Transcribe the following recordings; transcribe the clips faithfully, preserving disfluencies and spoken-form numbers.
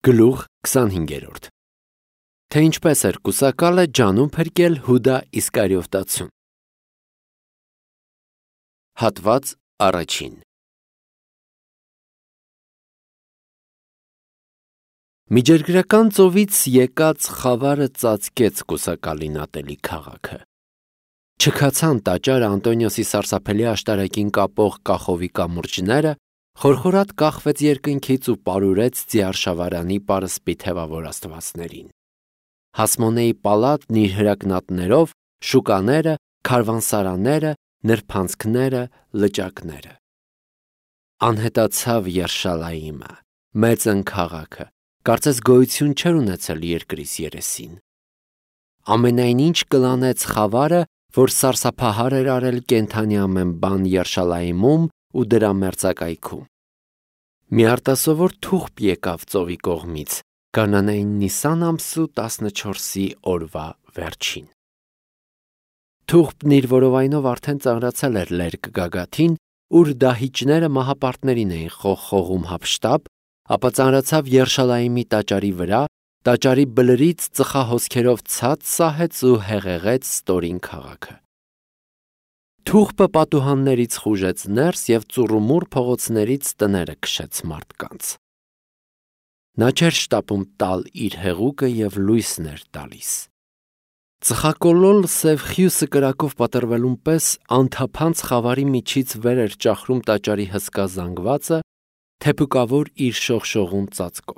Գլուխ քսանհինգերորդ Թե ինչպես էր կուսակալը ջանում փրկել Հուդա Իսկարիովտացուն։ Հատված առաջին Միջերգրական ծովից եկած խավարը ծածկեց կուսակալին ատելի քաղաքը։ Չքացան տաճարը Անտոնիոսի սարսափելի աշտարակին կապող կախովի կամուրջները, խորխորատ կախվեց երկնքից ու պարուրեց ձիարշավարանի պարսպի թևավոր աստվածներին։ Հասմոնեի պալատն իր հրակնատներով, շուկաները, քարվանսարանները, նրբանցքները, լճակները։ Անհետացավ Երշալայիմը, մեծն քաղաքը, կարծես գոյություն չէր ունեցել երկրիս երեսին։ Ամենայն ինչ կլանեց խավարը, որ սարսափահար էր արել կենդանի ամեն բան Երշալայիմում ու դրա մերձակայքում։ Մի արտասովոր թուղթ եկավ ծովի կողմից, գարնանային Նիսան ամսու տասնչորսի օրվա վերջին։ Թուղթն իր որովայնով արդեն ծանրացել էր լերկ գագաթին, ուր դահիճները մահապարտներին էին խողխողում հափշտապ, ապա ծանրացավ Երշալայիմի տաճարի վրա, տաճարի բլրից ծխահոսքերով ցած սահեց ու հեղեղեց ստորին քաղաքը։ Թուղթը պատուհաններից խուժեց ներս և ծուռումուռ փողոցներից տները քշեց մարդկանց։ Նա չէր շտապում տալ իր հեղուկը և լույսն էր տալիս։ Ծխակոլոլ սև խյուսը կրակով պատռվելուն պես անթափանց խավարի միջից վեր էր ճախրում տաճարի հսկա զանգվածը, թեփուկավոր իր շողշողուն ծածկով։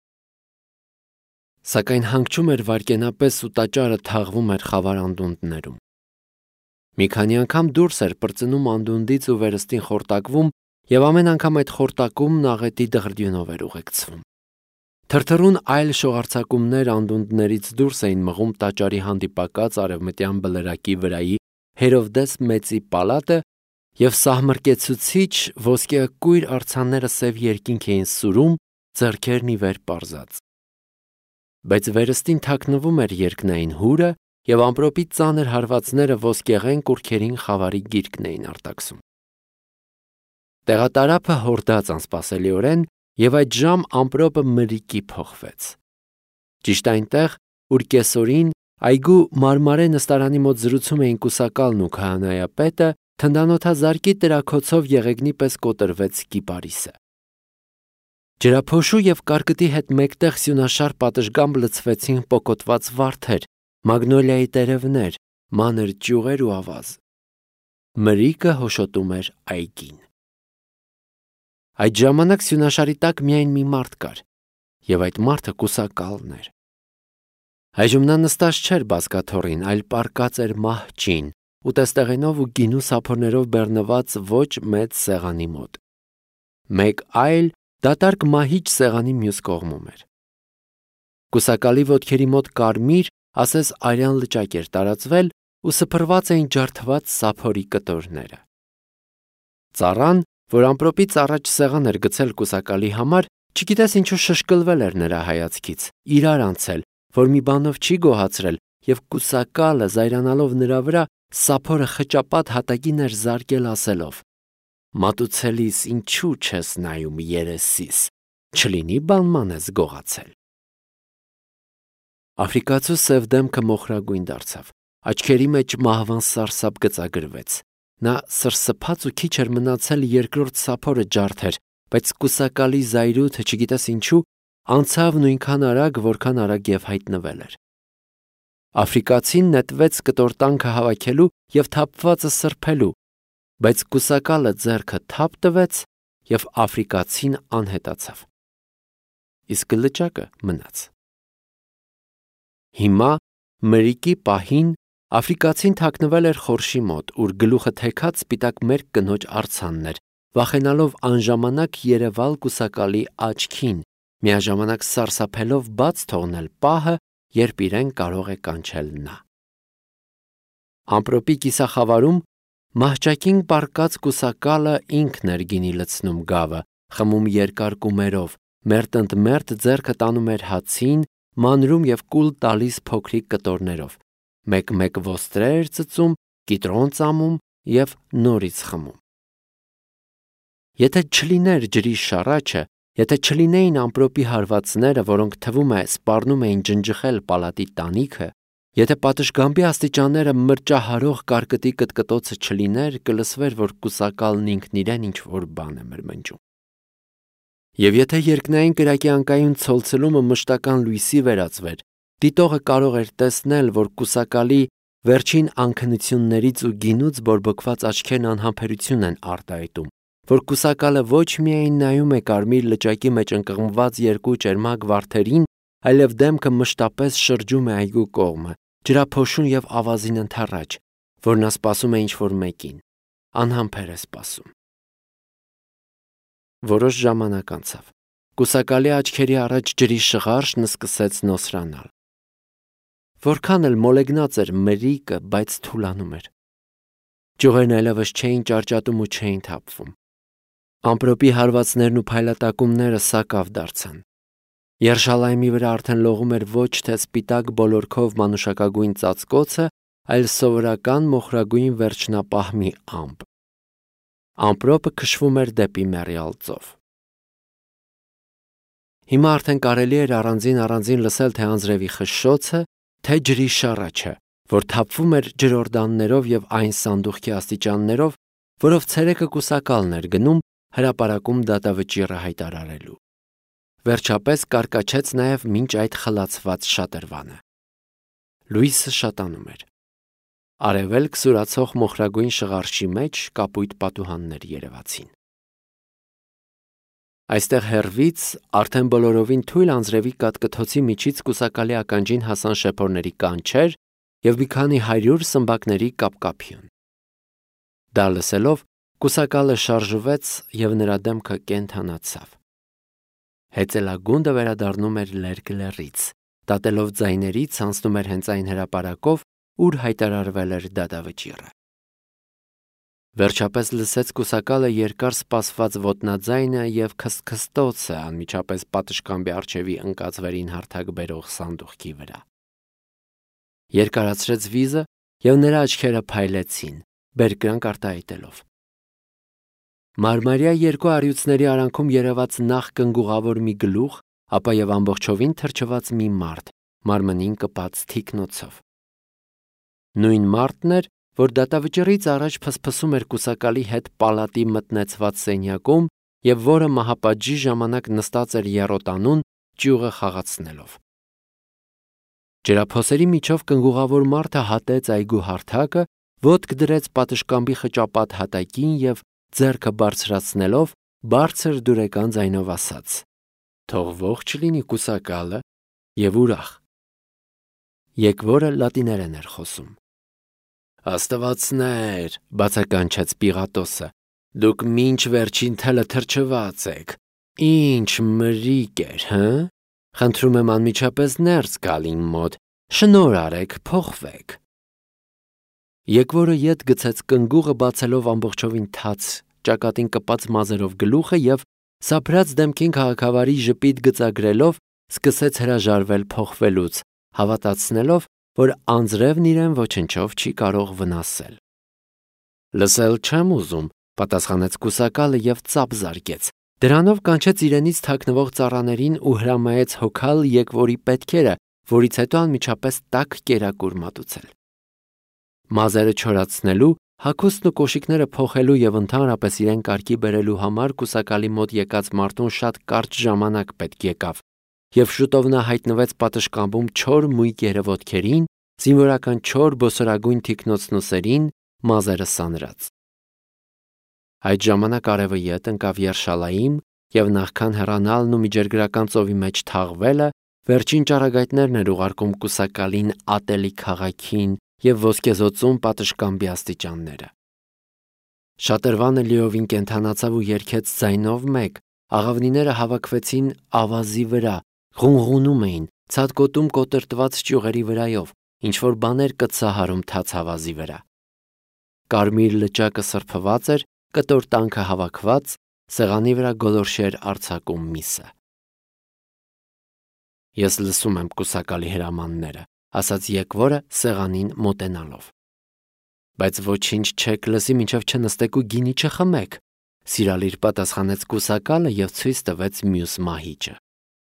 Սակայն հանգչում էր վայրկենապես ու տաճարը թաղվում էր խավար անդունդներում։ Մի քանի անգամ դուրս էր պրծնում անդունդից ու վերստին խորտակվում, և ամեն անգամ այդ խորտակումն աղետի դղրդյունով էր ուղեկցվում։ Թրթռուն այլ շողարձակումներ անդունդներից դուրս էին մղում տաճարի հանդիպակաց արևմտյան բլրակի վրայի Հերովդես Մեծի պալատը, և սահմռկեցուցիչ ոսկեակույր արձանները սև երկինք էին սուրում, ձեռքերն ի վեր պարզած։ Բայց վերստին թաքնվում էր երկնային հուրը, և ամպրոպի ծանր հարվածները ոսկեղեն կուռքերին խավարի գիրկն էին արտաքսում։ Տեղատարափը հորդաց անսպասելիորեն, և այդ ժամ ամպրոպը մրրիկի փոխվեց։ Ճիշտ այնտեղ, ուր կեսօրին այգու մարմարե նստարանի մոտ զրուցում էին կուսակալն ու քահանայապետը, թնդանոթազարկի տրաքոցով եղեգնի պես կոտրվեց կիպարիսը։ Ջրափոշու և կարկտի հետ մեկտեղ սյունաշար պատշգամբ լցվեցին պոկոտված վարդեր, մագնոլիայի տերևներ, մանր ճյուղեր ու ավազ։ Մրրիկը հոշոտում էր այգին։ Այդ ժամանակ սյունաշարի տակ միայն մի մարդ կար, և այդ մարդը կուսակալն էր։ Այժմ նա նստած չէր բազկաթոռին, այլ պառկած էր մահճին, ուտեստեղենով ու գինու սափորներով բեռնված ոչ մեծ սեղանի մոտ։ Մեկ այլ դատարկ մահիճ սեղանի մյուս կողմում էր։ Կուսակալի ոտքերի մոտ կարմիր, ասես արյան լճակ էր տարածվել ու սփռված էին ջարդված սափորի կտորները։ Ծառան, որ ամպրոպից առաջ սեղան էր գցել կուսակալի համար, չգիտես ինչու շշկլվել էր նրա հայացքից, իրար անցել, որ մի բանով չի գոհացրել, և կուսակալը, զայրանալով նրա վրա, սափորը խճապատ հատակին էր զարկել ասելով. «Մատուցելիս ինչու չես նայում երեսիս, չլինի բանման ես գողացել»։ Աֆրիկացու սև դեմքը մոխրագույն դարձավ, աչքերի մեջ մահվան սարսափ գծագրվեց։ Նա սրսփաց ու քիչ էր մնացել երկրորդ սափորը ջարդեր, բայց կուսակալի զայրույթը, չգիտես ինչու, անցավ նույնքան արագ, որքան արագ և հայտնվել էր։ Աֆրիկացին նետվեց կտորտանքը հավաքելու և թափվածը սրբելու, բայց կուսակալը ձեռքը թափ տվեց, և աֆրիկացին անհետացավ։ Իսկ լճակը մնաց։ Հիմա, մրրիկի պահին, աֆրիկացին թաքնվել էր խորշի մոտ, ուր գլուխը թեքած սպիտակ մերկ կնոջ արձանն էր, վախենալով անժամանակ երևալ կուսակալի աչքին, միաժամանակ սարսափելով բաց թողնել պահը, երբ իրեն կարող է կանչել նա։ Ամպրոպի կիսախավարում մահճակին պառկած կուսակալը ինքն էր գինի լցնում գավը, խմում երկար կումերով, մերթ ընդ մերթ ձեռքը տանում էր հացին, մանրում և կուլ տալիս փոքրիկ կտորներով, մեկ-մեկ ոստրե էր ծծում, կիտրոն ծամում և նորից խմում։ Եթե չլիներ ջրի շառաչը, Եթե չլինեին ամպրոպի հարվածները, որոնք թվում է սպառնում էին ջնջխել պալատի տանիքը, եթե պատշգամբի աստիճանները մրճահարող կարկտի կտկտոցը չլիներ, կլսվեր, որ կուսակալն ինքն իրեն ինչ-որ բան է մրմնջում։ Եվ եթե երկնային կրակի անկայուն ցոլցլումը մշտական լույսի վերածվեր, դիտողը կարող էր տեսնել, որ կուսակալի վերջին անքնություններից ու գինուց բորբոքված աչքերն անհամբերություն են արտահայտում, որ կուսակալը ոչ միայն նայում է կարմիր լճակի մեջ ընկղմված երկու ճերմակ վարդերին, այլև դեմքը մշտապես շրջում է այգու կողմը, ջրափոշուն և ավազին ընդառաջ, որ նա սպասում է ինչ-որ մեկին, անհամբեր է սպասում։ Որոշ ժամանակ անցավ։ Կուսակալի աչքերի առաջ ջրի շղարշն սկսեց նոսրանալ։ Որքան էլ մոլեգնած էր մրրիկը, բայց թուլանում էր։ Ճյուղերն այլևս չէին ճարճատում ու չէին թափվում։ Ամպրոպի հարվածներն ու փայլատակումները սակավ դարձան։ Երշալայմի վրա արդեն լողում էր ոչ թե սպիտակ բոլորքով մանուշակագույն ծածկոցը, այլ սովորական մոխրագույն վերջնապահմի ամպ։ Ամպրոպը քշվում էր դեպի մեռյալ ծով։ Հիմա արդեն կարելի էր առանձին-առանձին լսել թե անձրևի խշշոցը, թե ջրի շառաչը, որ թափվում էր ջրորդաններով և այն սանդուղքի աստիճաններով, որով ցերեկը կուսակալն էր գնում հրապարակում դատավճիռը հայտարարելու։ Վերջապես կարկաչեց նաև մինչ այդ խլացված շատրվանը։ Լույսը շատանում էր։ Արևելք սուրացող մոխրագույն շղարշի մեջ կապույտ պատուհաններ երևացին։ Այստեղ հեռվից արդեն բոլորովին թույլ անձրևի կատկթոցի միջից կուսակալի ականջին հասան շեփորների կանչեր և մի քանի հարյուր սմբակների կապկափյուն։ Դա լսելով կուսակալը շարժվեց և նրա դեմքը կենդանացավ։ Հեծելագունդը վերադառնում էր լերկ լեռից, դատելով ձայներից անցնում էր հենց այն հրապարակով, ուր հայտարարվել էր դատավճիռը։ Վերջապես լսեց կուսակալը երկար սպասված ոտնաձայնը և քստքստոցը անմիջապես պատշգամբի առջևի ընկած վերին հարթակ բերող սանդուղքի վրա։ Երկարացրեց վիզը և նրա աչքերը փայլեցին, բերկրանք արտահայտելով։ Մարմարյա երկու առյուծների արանքում երևաց նախ կնգուղավոր մի գլուխ, ապա և ամբողջովին թրջված մի մարդ, մարմնին կպած թիկնոցով։ Նույն մարդն էր, որ դատավճիռից առաջ փսփսում էր կուսակալի հետ պալատի մտնեցված սենյակում և որը մահապատժի ժամանակ նստած էր եռոտանուն ճյուղը խաղացնելով։ Ջրափոսերի միջով կնգուղավոր մարդը հատեց այգու հարթակը, ոտք դրեց պատշգամբի խճապատ հատակին և ձեռքը բարձրացնելով բարձր դուրեկան ձայնով ասաց. «Թող ողջ լինի կուսակալը և ուրախ»։ Եկվորը լատիներեն էր խոսում։ «Աստվածներ», բացականչեց Պիղատոսը, «դուք մինչ վերջին թելը թրջված եք։ Ինչ մրրիկ էր, հը՞։ Խնդրում եմ անմիջապես ներս գալ իմ մոտ, շնորհ արեք, փոխվեք»։ Եկվորը ետ գցեց կնգուղը, բացելով ամբողջովին թաց, ճակատին կպած մազերով գլուխը և սափրած դեմքին քաղաքավարի ժպիտ գծագրելով սկսեց հրաժարվել փոխվելուց, հավատացնելով, որ անձրևն իրեն ոչնչով չի կարող վնասել։ «Լսել չեմ ուզում», պատասխանեց կուսակալը և ծափ զարկեց։ Դրանով կանչեց իրենից թաքնվող ծառաներին ու հրամայեց հոգալ եկվորի պետքերը, որից հետո անմիջապես տաք կերակուր մատուցել։ Մազերը չորացնելու, հագուստն ու կոշիկները փոխելու և ընդհանրապես իրեն կարգի բերելու համար կուսակալի մոտ եկած մարդուն շատ կարճ ժամանակ պետք եկավ, և շուտով նա հայտնվեց պատշգամբում չոր մույկ երևոտքերին, զինվորական չոր բոսորագույն թիկնոցնուսերին, մազերը սանրած։ Այդ ժամանակ արևը ետ ընկավ Երշալայիմ, և նախքան հեռանալն ու Միջերգրական ծովի մեջ թաղվելը, վերջին ճառագայթներն էր ուղարկում կուսակալին ատելի քաղաքին և ոսկեզօծում պատշգամբի աստիճանները։ Շատրվանը լիովին կենդանացավ ու երգեց ձայնով մեկ, աղավնիները հավաքվեցին ավազի վրա, ղունղունում էին, ցատկոտում կոտրտված ճյուղերի վրայով, ինչ-որ բաներ կծահարում թաց ավազի վրա։ Կարմիր լճակը սրբված էր, կտոր տանքը հավաքված, սեղանի վրա գոլորշի էր արձակում միսը։ «Ես լսում եմ կուսակալի հրամանները», ասաց եկվորը սեղանին մոտենալով։ «Բայց ոչինչ չեք լսի, մինչև չնստեք ու գինի չխմեք», Սիրալիր պատասխանեց կուսակալը և ցույց տվեց մյուս մահիճը։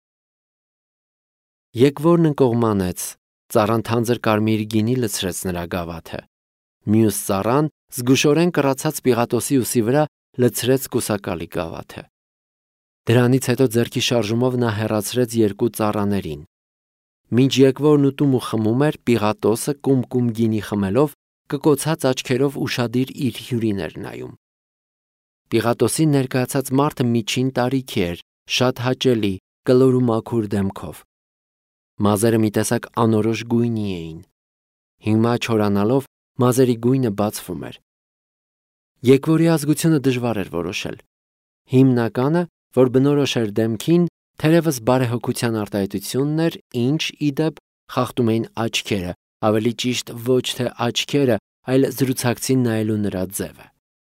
Եկվորն ընկողմանեց, ծառան թանձր կարմիր գինի լցրեց նրա գավաթը։ Մյուս ծառան զգուշորեն կռացած Պիղատոսի ուսի վրա լցրեց կուսակալի գավաթը։ Դրանից հետո ձեռքի շարժումով նա հեռացրեց երկու ծառաներին։ Մինչ եկվորն ուտում ու խմում էր, Պիղատոսը կում-կում գինի խմելով կկոցած աչքերով ուշադիր իր հյուրին էր նայում։ Պիղատոսին ներկայացած մարդը միջին տարիքի էր, շատ հաճելի, կլոր ու մաքուր դեմքով։ Մազերը մի տեսակ անորոշ գույնի էին։ Հիմա չորանալով մազերի գույնը բացվում էր։ Եկվորի ազգությունը դժվար էր որոշել։ Հիմնականը, որ բնորոշ էր դեմքին, թերևս բարեհոգության արտահայտությունն էր, ինչ, ի դեպ, խախտում էին աչքերը, ավելի ճիշտ ոչ թե աչքերը, այլ զրուցակցին նայելու նրա ձևը։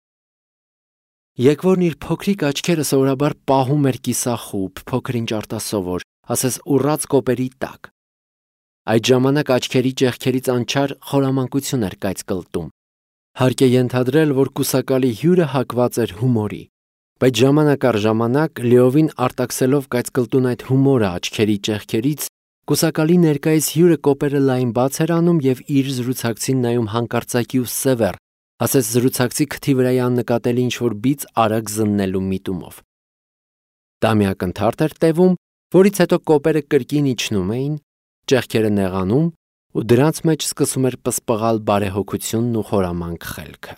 Եկվորն իր փոքրիկ աչքերը սովորաբար պահում էր կիսախուբ, փոքր-ինչ արտասովոր, ասես ուռած կոպերի տակ։ Այդ ժամանակ աչքերի ճեղքերից անչափ խորամանկություն էր կայծ կլտում։ Հարկ է ենթադրել, որ կուսակալի հյուրը հակված էր հումորի, բայց ժամանակ առ ժամանակ, լիովին արտաքսելով կայծկլտուն այդ հումորը աչքերի ճեղքերից, կուսակալի ներկայիս հյուրը կոպերը լայն բաց էր անում և իր զրուցակցին նայում հանկարծակի ու սևեռ, ասես զրուցակցի քթի վրայի աննկատելի ինչ-որ բիծ արագ զննելու միտումով։ Դա մի ակնթարթ էր տևում, որից հետո կոպերը կրկին իջնում էին, ճեղքերը նեղանում ու դրանց մեջ սկսում էր պսպղալ բարեհոգությունն ու խորամանկ խելքը։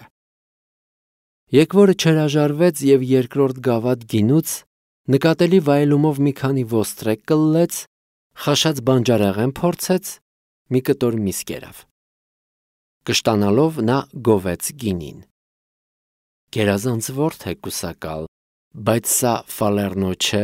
Եկվորը չհրաժարվեց և երկրորդ գավաթ գինուց նկատելի վայելումով մի քանի ոստրեկ կլլեց, խաշած բանջարեղեն փորձեց, մի կտոր միս կերավ։ Կշտանալով նա գովեց գինին։ Գերազանց ворթ է կուսակալ, բայց սա Ֆալեռնո չէ։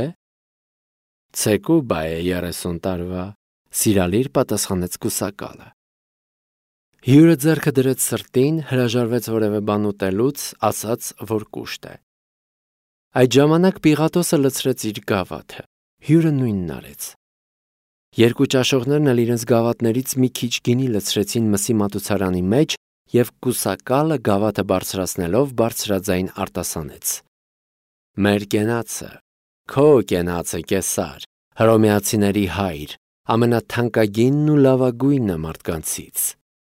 Ցեկու բայ է երեսուն տարվա, սիրալիր պատասխանեց կուսակալը։ Հյուրը ձեռքը դրեց սրտին, հրաժարվեց որևէ բան ուտելուց, ասաց, որ կուշտ է։ Այդ ժամանակ Պիղատոսը լցրեց իր գավաթը։ Հյուրը նույնն արեց։ Երկու ճաշողներն էլ իրենց գավաթներից մի քիչ գինի լցրեցին մսի մատուցարանի մեջ և կուսակալը գավաթը բարձրացնելով բարձրաձայն արտասանեց. Մեր կենացը, քո կենացը կեսար, հռոմեացիների հայր, ամենաթանկագինն ու լավագույնը մարդկանցից։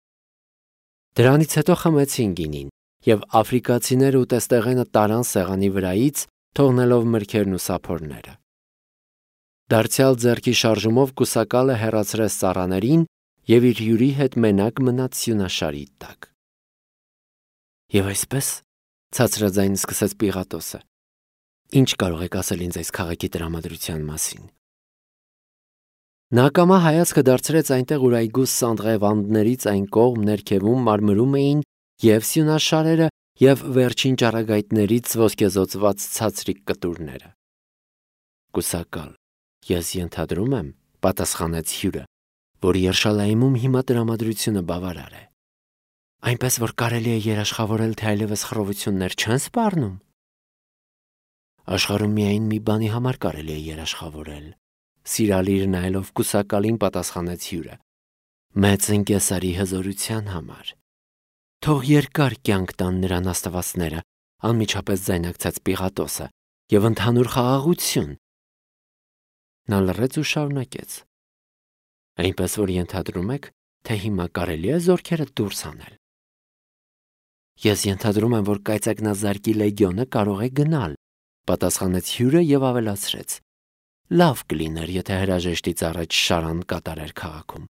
Դրանից հետո խմեցին գինին, և աֆրիկացիները ուտեստեղենը տարան սեղանի վրայից, թողնելով մրգերն ու սափորները։ Դարձյալ ձեռքի շարժումով կուսակալը հեռացրեց ծառաներին և իր հյուրի հետ մենակ մնաց սյունաշարի տակ։ Եվ այսպես, ցածրաձայն սկսեց Պիղատոսը, ի՞նչ կարող եք ասել ինձ այս քաղաքի տրամադրության մասին։ Նա ակամա հայացքը դարձրեց այնտեղ, ուր այգու սանդղեվանդներից այն կողմ ներքևում մարմրում էին և սյունաշարերը, և վերջին ճառագայթներից ոսկեզօծված ցածրիկ կտուրները։ Կուսակալ, ես ենթադրում եմ, պատասխանեց հյուրը, որ Երշալայիմում հիմա տրամադրությունը բավարար է։ Այնպես որ կարելի է երաշխավորել, թե այլևս խռովություններ չեն սպառնում։ Աշխարհում միայն մի բանի համար կարելի է երաշխավորել, սիրալիր նայելով կուսակալին պատասխանեց հյուրը, մեծն կեսարի հզորության համար։ Թող երկար կյանք տան նրան աստվածները, անմիջապես ձայնարկեց Պիղատոսը, և ընդհանուր խաղաղություն։ Նա լռեց ու շարունակեց. Այնպես որ ենթադրում եք, թե հիմա կարելի է զորքերը դուրս հանել։ Ես ենթադրում եմ, որ կայծակնազարկի լեգիոնը կարող է գնալ, պատասխանեց հյուրը և ավելացրեց. Լավ կլիներ, եթե հրաժեշտից առաջ շարան կատարեր քաղաքում։